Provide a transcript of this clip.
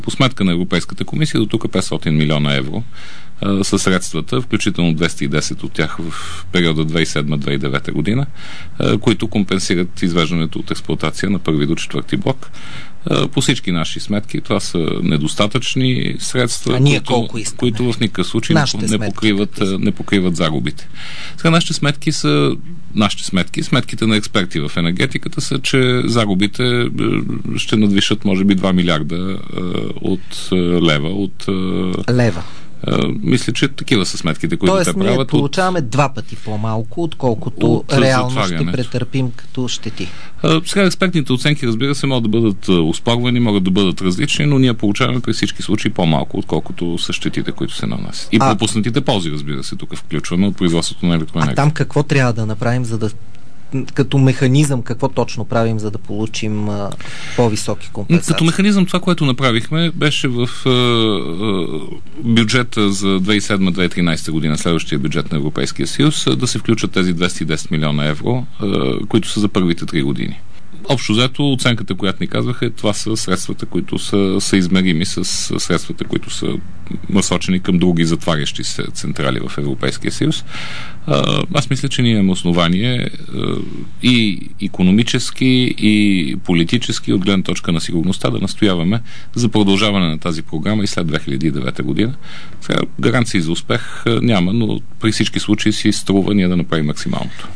По сметка на Европейската комисия до тук 500 милиона евро са средствата, включително 210 от тях в периода 2007-2009 година, които компенсират извеждането от експлоатация на първи до четвърти блок. По всички наши сметки това са недостатъчни средства, които в никакъв случай не покриват загубите. Сега сметките на експерти в енергетиката са, че загубите ще надвишат може би 2 милиарда лева. Мисля, че такива са сметките, които те правят. Тоест, ние получаваме два пъти по-малко, отколкото реално ще претърпим като щети. Сега експертните оценки, разбира се, могат да бъдат оспорвани, могат да бъдат различни, но ние получаваме при всички случаи по-малко, отколкото са щетите, които се нанасят. И пропуснатите ползи, разбира се, тук включваме от производството на електроенергия. Там какво трябва да направим, за да като механизъм, какво точно правим, за да получим по-високи компенсации? Като механизъм това, което направихме, беше в бюджета за 2007-2013 година, следващия бюджет на Европейския съюз, да се включат тези 210 милиона евро, които са за първите 3 години. Общо взето, оценката, която ни казваха, това са средствата, които са измерими с средствата, които са насочени към други затварящи се централи в Европейския съюз. Аз мисля, че ние имаме основание и икономически, и политически, от гледна точка на сигурността, да настояваме за продължаване на тази програма и след 2009 година. Сега, гаранции за успех няма, но при всички случаи си струва ние да направим максималното.